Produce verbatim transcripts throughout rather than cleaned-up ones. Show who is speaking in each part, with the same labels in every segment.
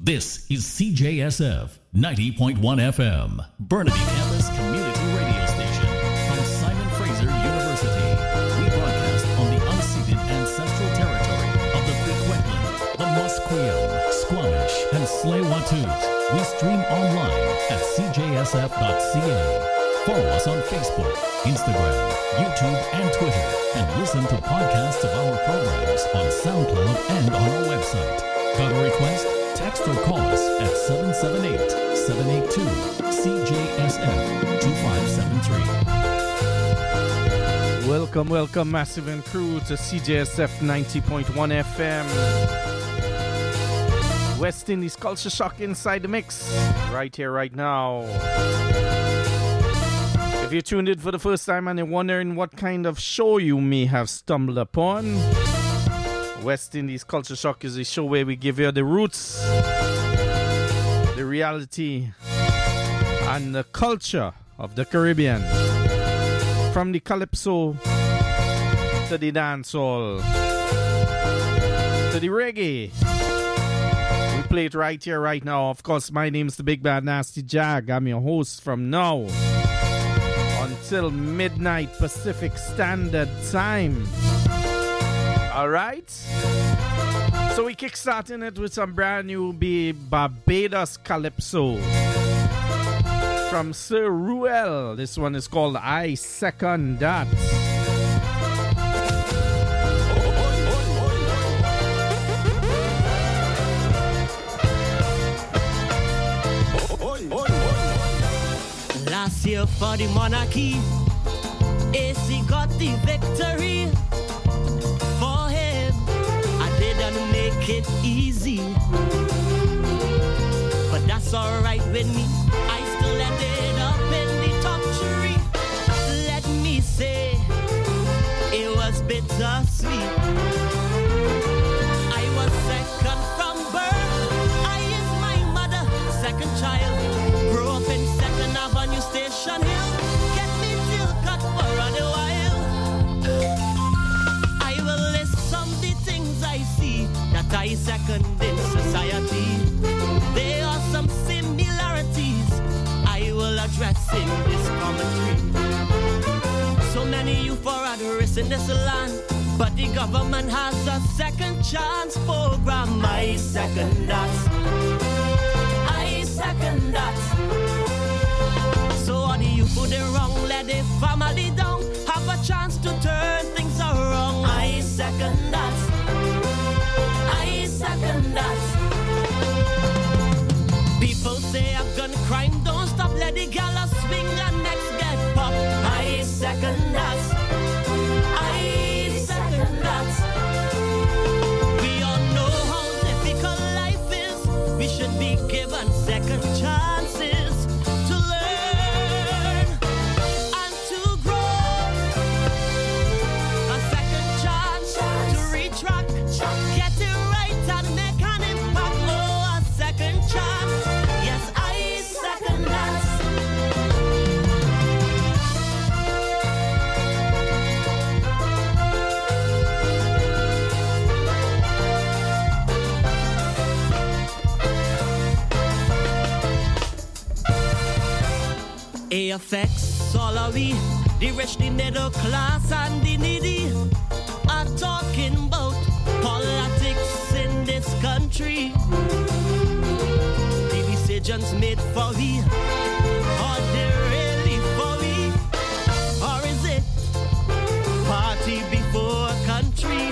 Speaker 1: This is C J S F ninety point one F M, Burnaby Campus Community Radio Station. From Simon Fraser University, we broadcast on the unceded ancestral territory of the Kwikwetlin, the Musqueam, Squamish, and Tsleil-Waututh. We stream online at c j s f dot c a. Follow us on Facebook, Instagram, YouTube, and Twitter, and listen to podcasts of our programs on SoundCloud and on our website. Got a request? Text or call us at seven seven eight, seven eight two, C J S F two five seven three.
Speaker 2: Welcome, welcome, Massive and crew to C J S F ninety point one F M. West Indies Culture Shock inside the mix, right here, right now. If you're tuned in for the first time and you're wondering what kind of show you may have stumbled upon, West Indies Culture Shock is a show where we give you the roots, the reality, and the culture of the Caribbean. From the calypso to the dancehall to the reggae. We play it right here, right now. Of course, my name's the Big Bad Nasty Jag. I'm your host from now until midnight Pacific Standard Time. Alright? So we kickstarting it with some brand new B- Barbados Calypso from Sir Ruel. This one is called I Second That.
Speaker 3: Last year for the monarchy, A C got the victory. For him, I didn't make it easy, but that's alright with me. I still ended up in the top three. Let me say, it was bittersweet. I was second from birth. I is my mother, second child. Grew up in Second Avenue Station Hill. Get me till cut for a while. I will list some the things I see that I second in society. There are some similarities I will address in this commentary. So many youth are at risk in this land, but the government has a second chance program. I second that. I second that. So all the youth who they wrong, let the family down, have a chance to turn things around. I second that. I second that. People say a gun crime don't stop, let the gala swing and next get pop. I second that. I second that. We all know how difficult life is. We should be given second chances to learn and to grow. A second chance to retract, get it right and make an impact. Oh, a second chance. Yes, I second that. It affects all of we, the rich, the middle class, and the needy. I'm talking about politics in this country. The decisions made for we, are they really for we? Or is it party before country?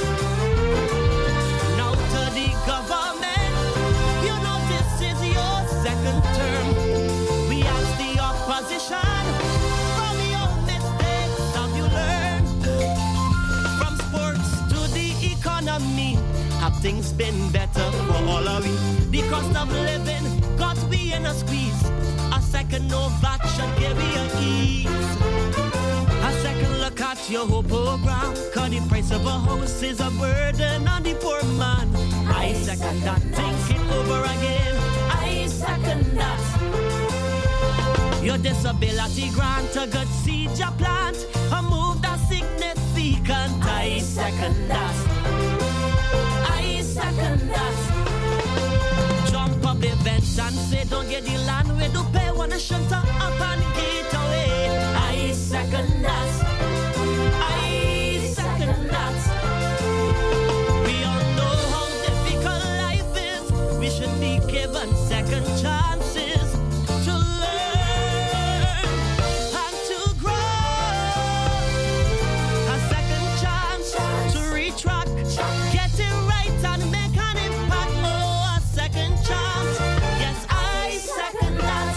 Speaker 3: Now to the government, you know this is your second term. We ask the opposition, from your mistakes have you learned? From sports to the economy, have things been better for all of we? The cost of living got we in a squeeze. A second no VAT should give me a ease. A second look at your whole program, cause the price of a house is a burden on the poor man. I second that, think it over again. I second that. Your disability grant, a good seed you plant, a move that's significant. I second that. I second that. Jump be given second chances to learn and to grow. A second chance to retrack, get it right and make an impact. Oh, a second chance. Yes, I second that.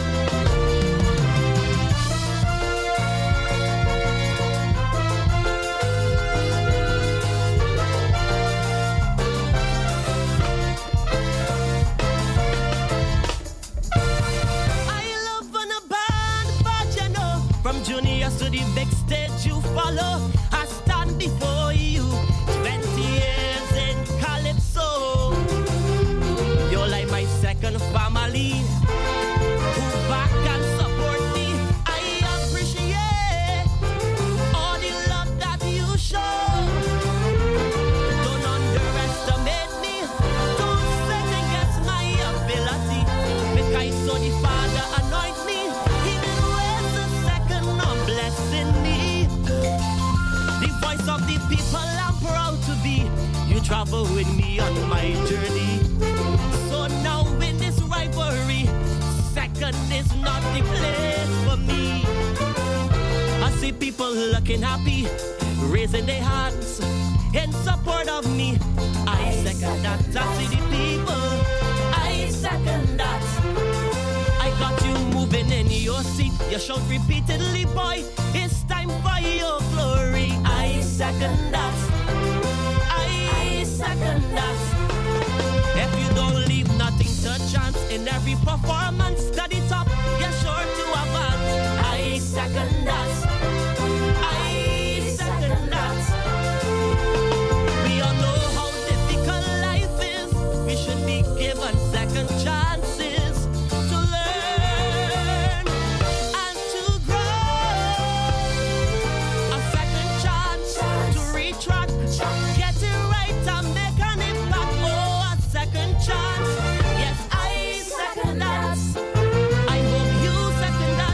Speaker 3: From juniors to the big stage you follow, I stand before you. Twenty years in Calypso, you're like my second family. Who back and support me? I appreciate all the love that you show. Don't underestimate me. Don't second guess my ability. Make I so the Father anoint me. Blessing me, the voice of the people I'm proud to be. You travel with me on my journey. So now in this rivalry, second is not the place for me. I see people looking happy, raising their hands in support of me. I second that. I see the people. I second that. I got you moving in your seat. You shout repeatedly, boy, it's time for your glory. I second that. I second that. If you don't leave nothing to chance in every performance, study top, you're sure to advance. I second that. I second that. We all know how difficult life is. We should be given second chances. Get it right and make an impact. Oh, a second chance. Yes, I second that. I hope you second that.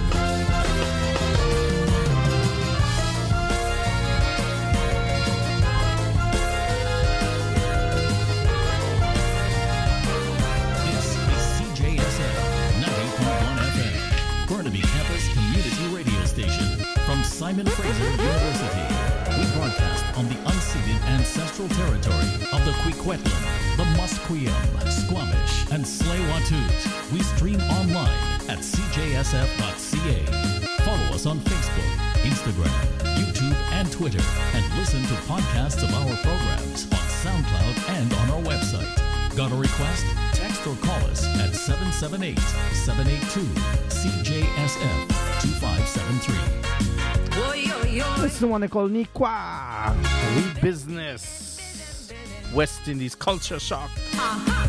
Speaker 1: This is C J S F ninety point one F M, Burnaby Campus Community Radio Station from Simon Fraser University. We broadcast on the unceded ancestral territory of the Kwikwetlan, the Musqueam, Squamish, and Tsleil-Waututh. We stream online at c j s f dot c a. Follow us on Facebook, Instagram, YouTube, and Twitter, and listen to podcasts of our programs on SoundCloud and on our website. Got a request? Text or call us at seven seven eight, seven eight two, C J S F two five seven three.
Speaker 2: This is the one they call Nikwa. We business. West Indies culture shock.
Speaker 4: Uh-huh.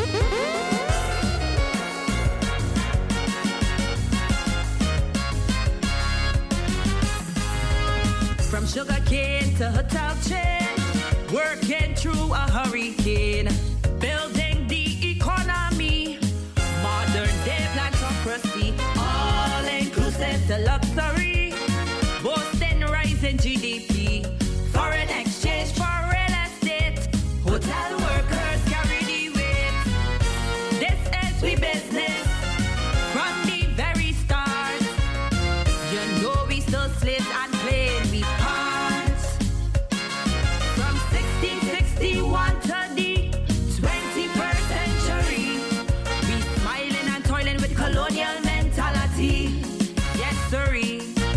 Speaker 4: From sugar cane to hotel chain, working through a hurricane, building the economy, modern day plantocracy, all inclusive to luxury. Boasting rising G D P, foreign exchange for real estate, hotel workers carry the weight. This is we business from the very start. You know we still slaves and playing we parts. From sixteen sixty-one to the twenty-first century, we smiling and toiling with colonial mentality. Yes, sirree.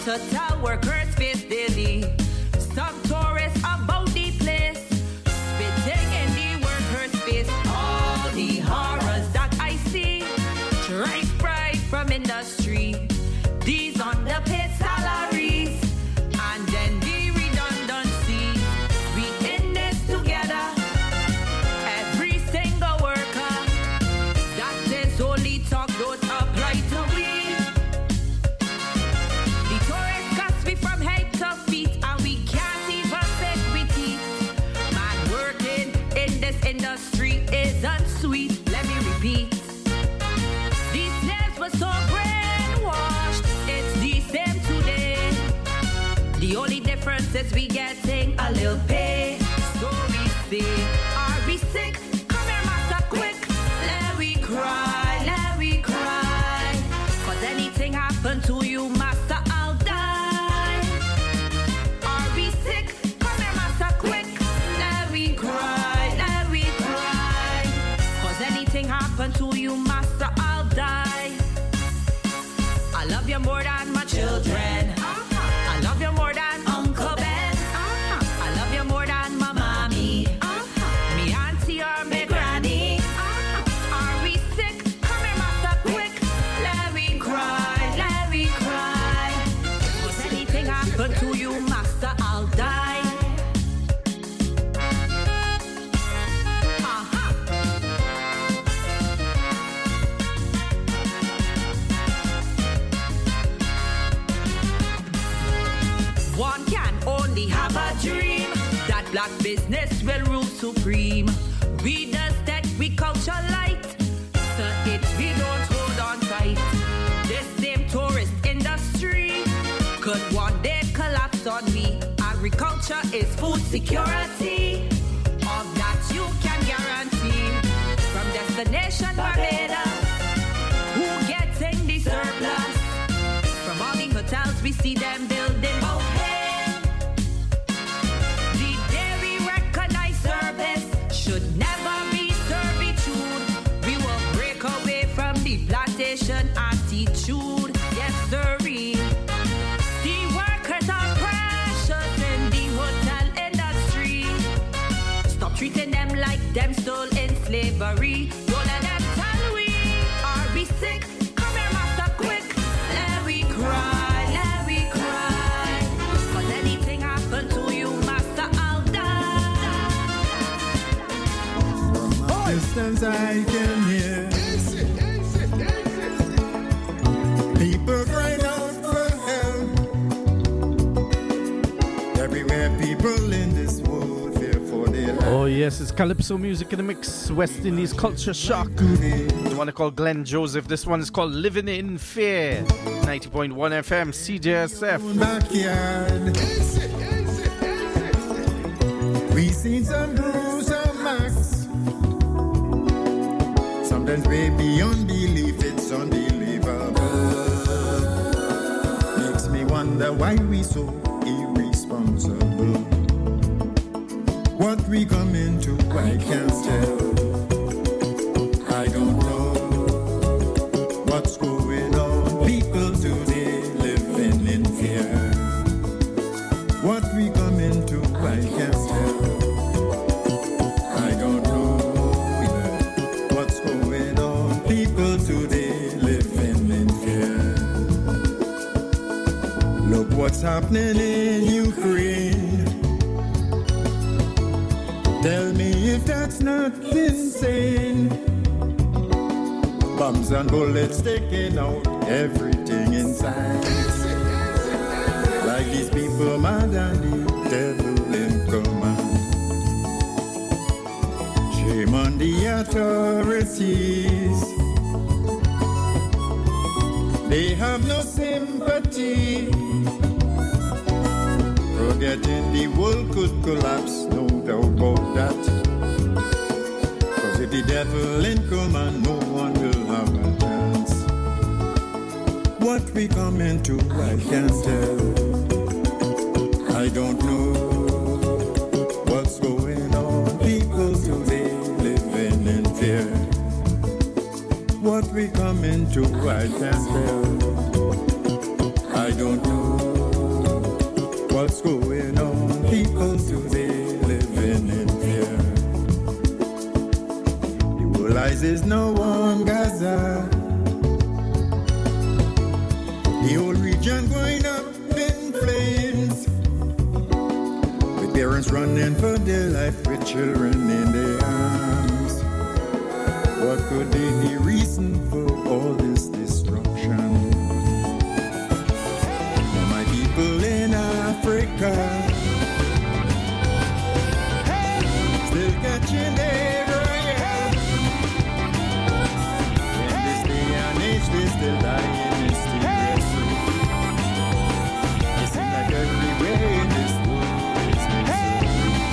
Speaker 4: hotel workers face daily. Some tourists about the place, spitting in the workers' face. All the horrors that I see, strike pride from industry. These underpaid salaries, and then the redundancy. We in this together, every single worker. That is only talk, don't apply to we. The tourists cuss me from head to feet, and we can't even pick with teeth. Man, working in this industry isn't sweet. Let me repeat. These slaves were so brainwashed, it's the same today. The only difference is we getting a little pay. So we say, are we sick? Come here, master, quick. Let we cry, let we cry. Cause anything happen to you, master, I'll die. Are we sick? Come here, master, quick. Let we cry, let we cry. Cause anything happen to you, master, I'll die. I love you more than my children. I love you more than Uncle Ben. I love you more than my mommy, me auntie or me granny. Are we sick? Come here, master, quick. Let me cry, let me cry. Cause anything happen to you, master, I'll die. Uh-huh. One can only have a dream that black business will rule supreme. We does that, we culture light, so it we don't hold on tight. This same tourist industry could one day collapse on me. Agriculture is food security, of that you can guarantee. From destination Barbados, who getting the surplus? From all the hotels we see them building, okay. The day we recognize service should never be servitude. We will break away from the plantation attitude. Yes, sirree. The workers are precious in the hotel industry. Stop treating them like them still in slavery. Don't let them tell we, are we sick? Come here, master, quick. Let we cry, let we cry. Cause anything happen to you, master, I'll die.
Speaker 5: Distance I can hear people crying out for help. Everywhere people in this world fear for their life.
Speaker 2: Oh yes, it's Calypso music in the mix. West Indies culture shock. The one called Glenn Joseph. This one is called Living in Fear. ninety point one F M, C J S F.
Speaker 5: Backyard. We seen some bruise and marks. Sometimes way beyond belief, it's unbelievable. Makes me wonder why we so irresponsible. What we come into, I can't tell. I don't know what's going on. People today living in fear. What we come into, I can't tell. I don't know what's going on. People today living in fear. Look what's happening in Ukraine. Tell me if that's not insane. Bombs and bullets taking out everything inside. Like these people mad and the devil in command. Shame on the authorities. They have no sympathy. Forgetting the world could collapse, no doubt about that. Cause if the devil in command, no one will have a chance. What we come into, I can't tell. I don't know what's going on. People today living in fear. What we come into, I can't tell. I don't know what's going on. People today living in fear. The world eyes is no one Gaza. The whole region going up in flames, with parents running for their life, with children in their arms. What could be the reason for all this destruction? For my people in Africa, still catching their breath. In this day and age, they still die in mysterious. It seems like everywhere in this world is misery.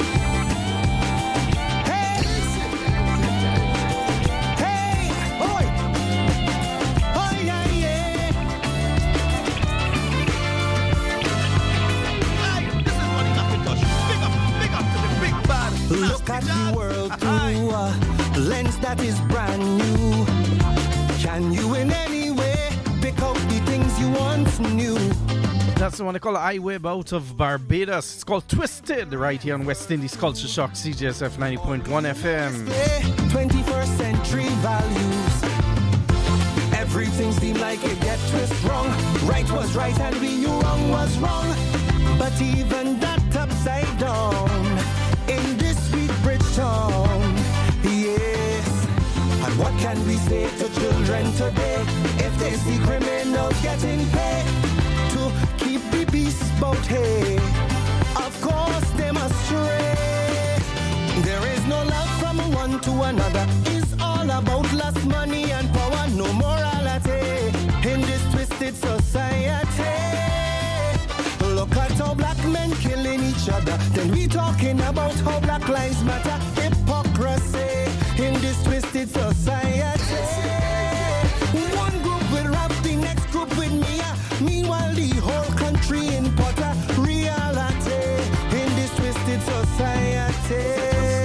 Speaker 3: Look at the world through a lens that is brand new. Can you in any way pick out the things you once knew?
Speaker 2: That's the one they call I-Web out of Barbados. It's called Twisted, right here on West Indies Culture Shock, C J S F ninety point one F M.
Speaker 3: twenty-first century values. Everything seemed like it get twist wrong. Right was right and we knew wrong was wrong. But even that upside down in this sweet bridge town, yes. And what can we say to children today if they see criminals getting paid to keep the peace boat hey? Of course they must stray. There is no love from one to another. It's all about lust, money and power. No morality in this twisted society. Look at how black men killing each other. Then we talking about how black lives matter. Hypocrisy in this twisted society. One group will rap, the next group with Mia. Meanwhile the whole country in Potter. Reality in this twisted society.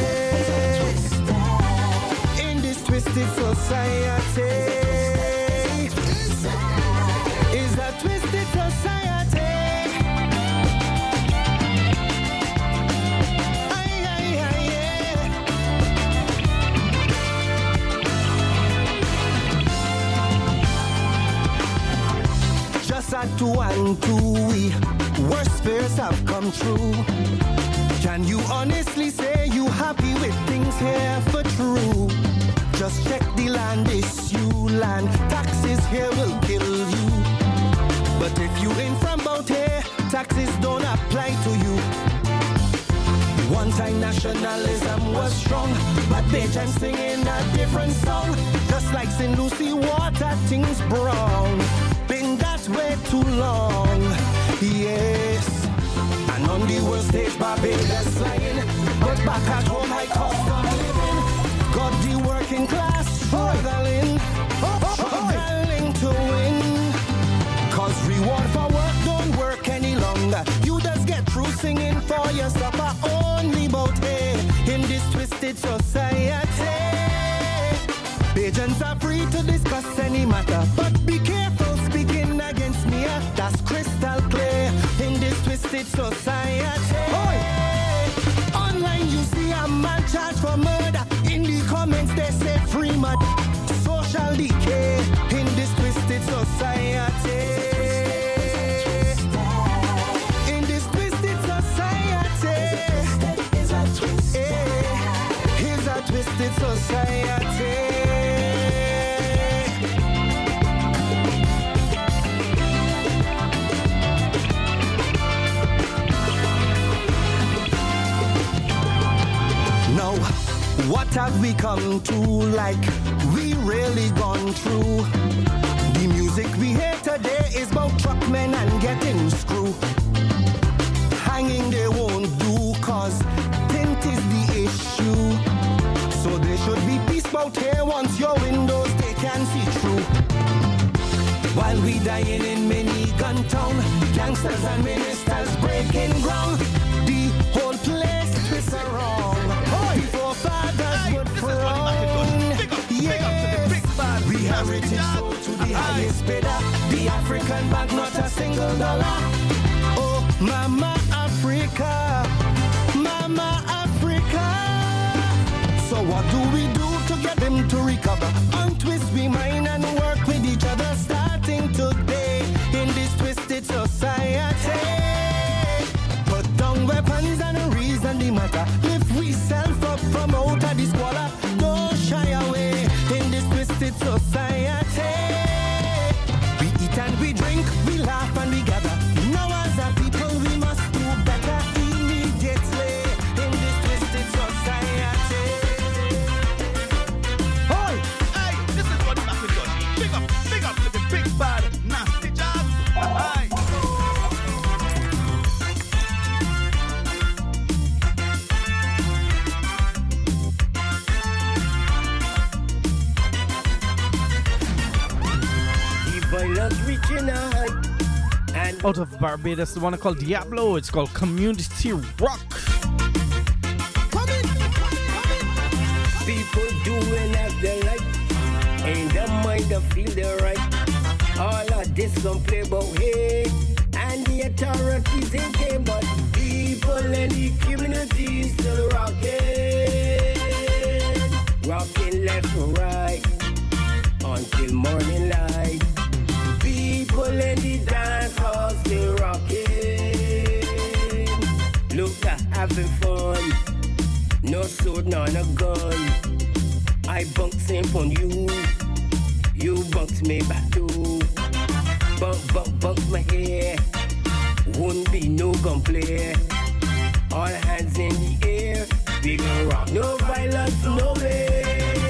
Speaker 3: In this twisted society. Is a twisted society. At two and two, we worst fears have come true. Can you honestly say you happy with things here for true? Just check the land issue, land taxes here will kill you. But if you ain't from out here, taxes don't apply to you. One time nationalism was strong, but Beijing singing a different song. Just like Saint Lucie water, things brown. Been that way too long, yes. And on the world stage, Barbados flying, but back at home, high cost of living. Got the working class struggling, struggling to win. Cause reward for work don't work any longer. You just get through singing for your supper only about hey, in this twisted society. Pigeons are free to discuss any matter, but be careful speaking against me. That's crystal clear in this twisted society. Oi! Online you see a man charged for murder. In the comments they say free mad. Social decay in this twisted society. In this twisted society. Is a twisted society. What have we come to, like we really gone through? The music we hear today is about truckmen and getting screw. Hanging they won't do cause tint is the issue. So there should be peace about here once your windows they can see through. While we dying in Minigun town, gangsters and ministers breaking ground. The whole place twists around. Before fathers would frown. Yes, we heritage so to the highest bidder. The African bank, not a single dollar. Oh, mama,
Speaker 2: out of Barbados, the one called Diablo. It's called Community Rock.
Speaker 6: People doing as they like, ain't the mind to feel the right. All of this don't play about hate, and the authorities ain't care, but people in the community still rocking, rocking left and right until morning light. People in the dance hall still rocking. Look, they're having fun. No sword, nor no gun. I bunked same on you. You bunked me back too. Bunk, bunk, bunk my hair. Won't be no gunplay. All hands in the air. We gon' rock. No violence, no way.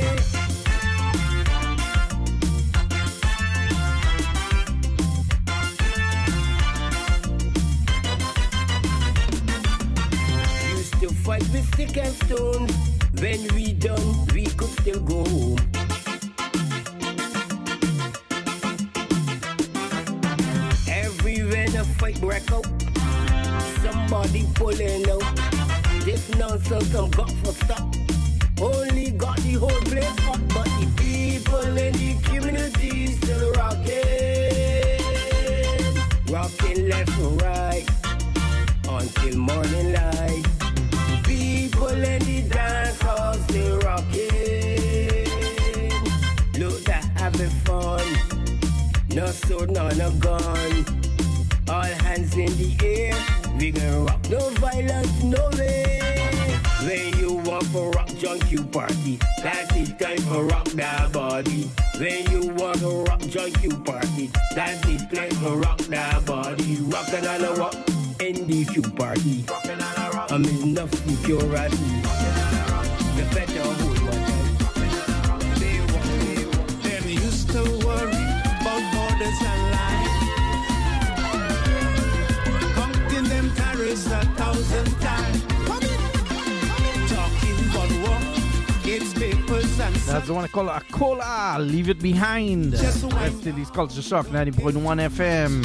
Speaker 6: Fight with stick and stone. When we done, we could still go home. Everywhere the fight break out, somebody pulling out. This nonsense I'm got for stop. Only got the whole place hot, but the people in the community still rocking, rocking left and right until morning light. People in the dance hall still rocking. Look, they're having fun. No sword, no, no gun. All hands in the air. We gonna rock. No violence, no way. When you want for rock junkie party, that's the time for rock that body. When you want to rock junkie party, that's the time for rock that body. Rockin' on the rock in the Q party. I'm enough security. The better hold one time.
Speaker 7: Them used to worry about borders and life. Counting them tariffs a thousand times. Talking about war, it's papers and
Speaker 2: That's the one I call a cola. Leave it behind. West Indies Culture Shock ninety point one F M.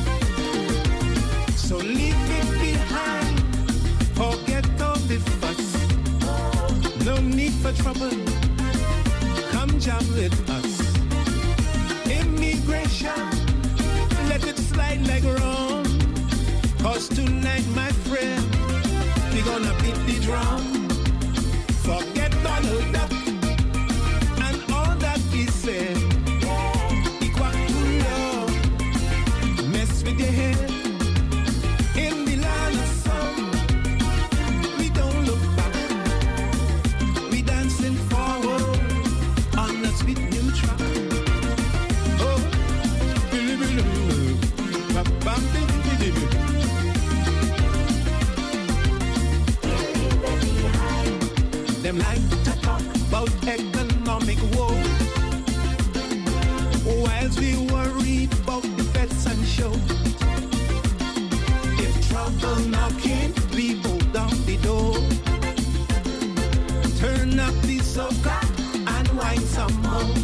Speaker 7: So leave it behind. Forget all the fuss. No need for trouble. Come jam with us. Immigration, let it slide like rum. Cause tonight, my friend, we gonna beat the drum. Forget Donald Duck and all that he said. Equal to love. Mess with your head. In the land of sun, we don't look back. We dancing forward on a sweet new track. Oh, billy, billy, bam, bam, billy, billy, billy. Them like to talk about economic woe, whilst we worried about the feds and show. If trouble knocking, we go down the door. Turn up the soca and wine some more.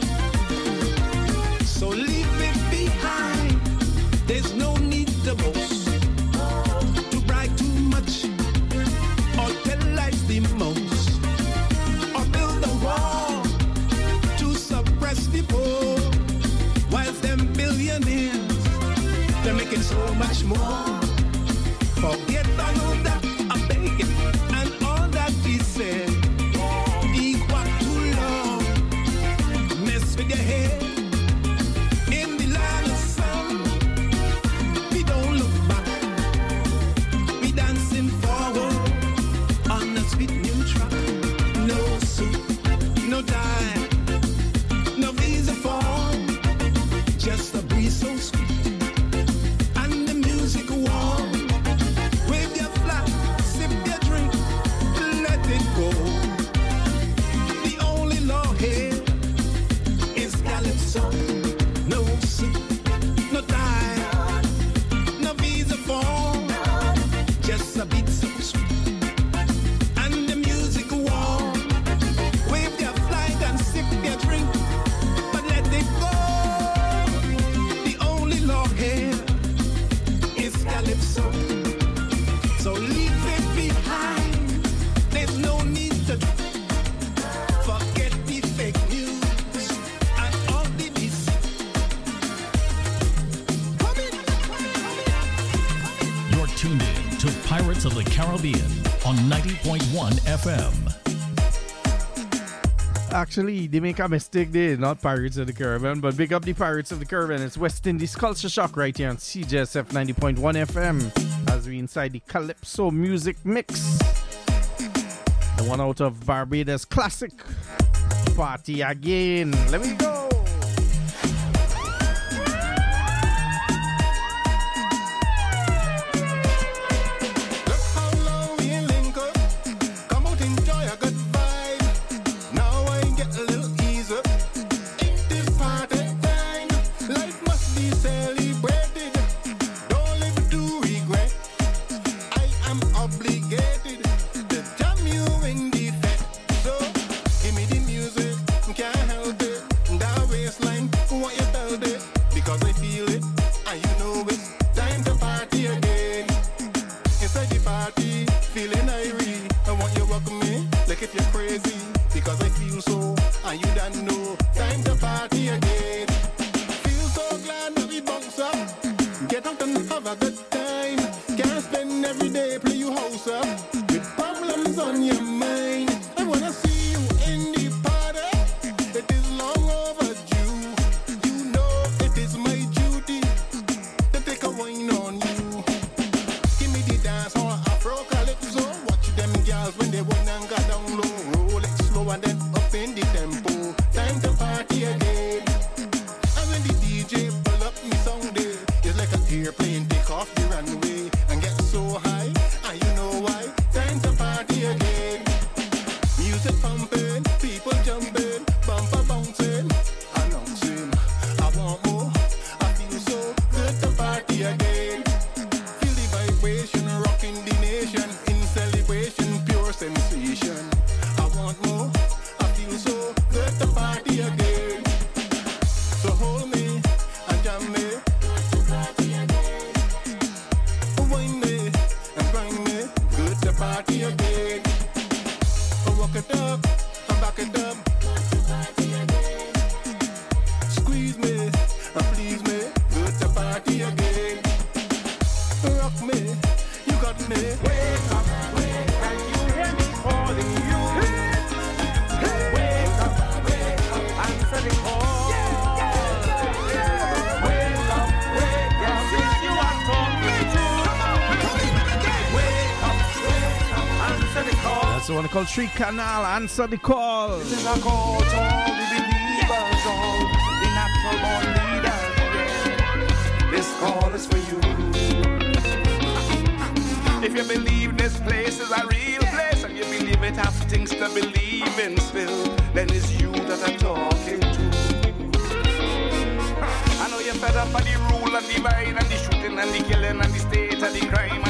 Speaker 7: So leave it behind. There's no need to boast, to brag too much, or tell lies the most, or build a wall to suppress the poor. Whilst them billionaires, they're making so much more. Forget Donald Duck, I beg it, and all that he said. Equal to love, mess with your head. In the land of sun, we don't look back. We dancing forward on a sweet new track. No suit, no die, no visa form, just a breeze so sweet. And the music warm. Wave your flag, sip your drink, let it go. The only law here is calypso. No suit, no tie, no visa form, just a beat so sweet. And the music warm. Wave your flag and sip your drink, but let it go. The only law here so. So leave it behind. There's no need to forget the fake news and all the deceit.
Speaker 1: You're tuned in to Pirates of the Caribbean on ninety point one F M.
Speaker 2: Actually, they make a mistake there, not Pirates of the Caribbean, but big up the Pirates of the Caribbean. It's West Indies Culture Shock right here on C J S F ninety point one F M as we inside the Calypso music mix. The one out of Barbados classic, Party Again. Let me go. Called Street Canal, answer the call.
Speaker 8: This is a call to all the believers, all the natural born leaders. Yeah. This call is for you. If you believe this place is a real place and you believe it have things to believe in still, then it's you that I'm talking to. I know you're fed up by the rule and the violence and the shooting and the killing and the state of the crime.